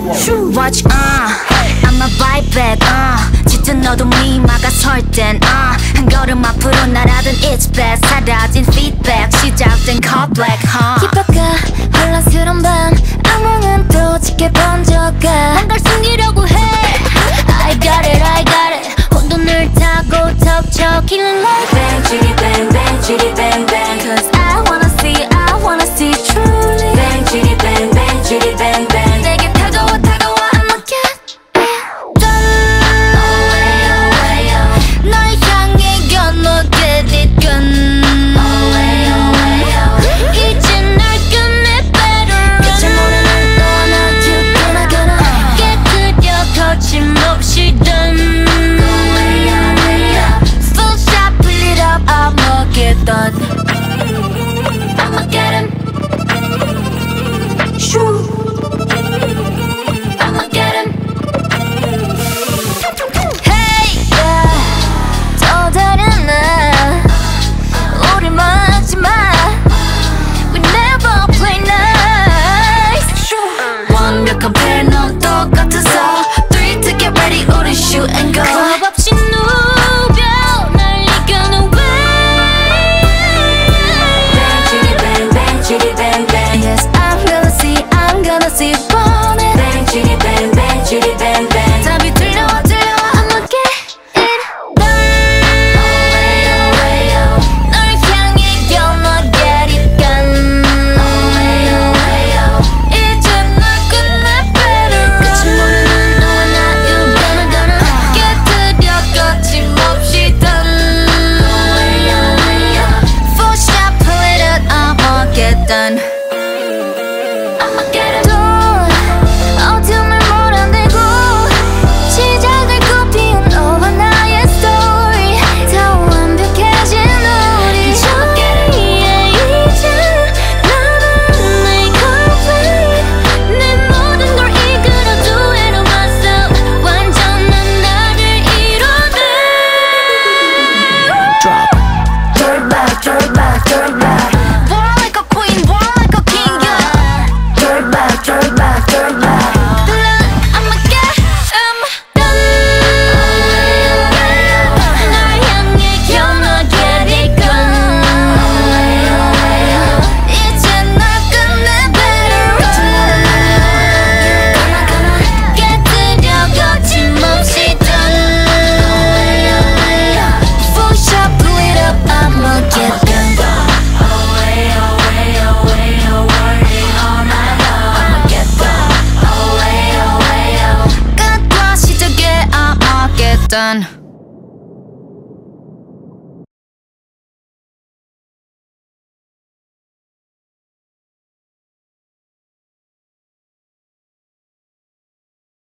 Watch I'ma bite back 짙은 너도 미마가 설땐 한 걸음 앞으로 날아든 It's bad 사라진 feedback 시작된 call black 깊어가 혼란스러운 밤 악몽은 또 짙게 번져가 뭔가를 숨기려고 해 I got it 혼돈을 타고 덮쳐 Killing like Bang chitty bang bang chitty bang bang Cause I wanna see truly Bang chitty bang bang chitty bang bang 내게 다가와 I'ma get it done 널 향해 건너 get it done 이제 날 끝내 better 끝을 모르는 너와 나 gonna 깨트려 거침없이 done Full shot pull it up I'ma get done I'ma get him Shoo I'ma get him Hey 또 다른 날 우리 막지 마 We never play nice 완벽한 패널 똑같아서 3 to get ready 우리 shoot and go 겁 없이 누벼 날 이겨는 way Bang chitty bang bang chitty bang bang Yes I'm gonna see burn it Bang chitty bang bang chitty bang bang 답이 들려와 I'ma get it done 널 향해 건너 get it done 이제 널 끝내 better 끝을 모르는 너와 나 You gonna 깨트려 거침없이 done Full shot pull it up I'ma get done I'ma get him 어둠을 몰아내고 시작을 꽃피운 너와 나의 story 더 완벽해진 우리 저기에 이제 나는 내 complete 내 모든 걸 이끌어도 해로 myself 완전한 나를 이뤄내 Throw it back throw it back throw it back War like a queen war like a king yeah Throw it back throw it back throw it back I'ma get done 널 향해 건너 get it done 이제 널 끝내 better 깨트려 거침없이 done Full shot pull it up I'ma get done 끝과 시작에 I'ma get done